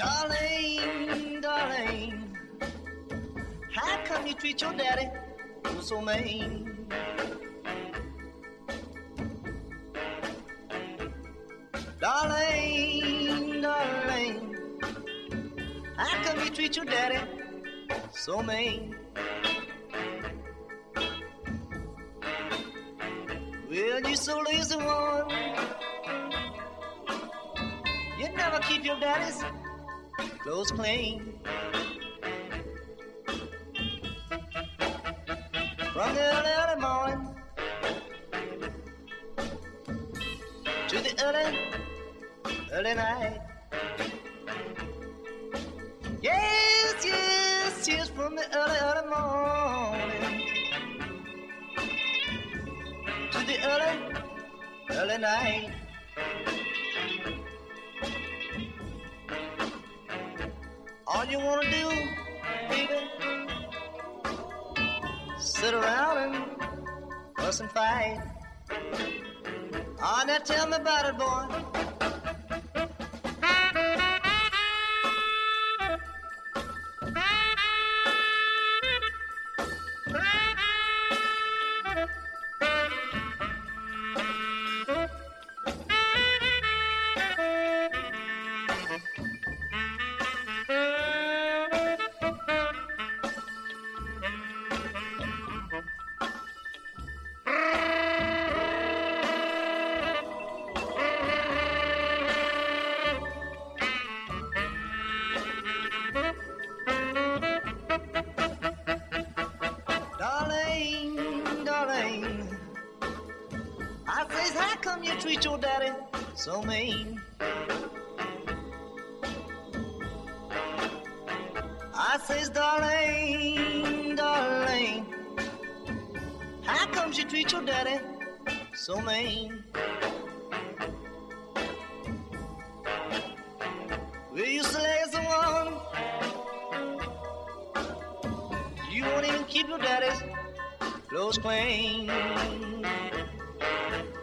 Darling, darling, how come you treat your daddy so mean? Darling, darling, how come you treat your daddy so mean? Well, you so lazy one, you never keep your daddy's clothes clean. From the early, early morning to the early, early night. Yes, yes, yes, from the early, early morning to the early, early night. All you wanna do, baby, sit around and fuss and fight. Oh, now tell me about it, boy. I says, how come you treat your daddy so mean? I says, darling, darling, how come you treat your daddy so mean? Well, you say as a woman, you won't even keep your daddy's clothes clean.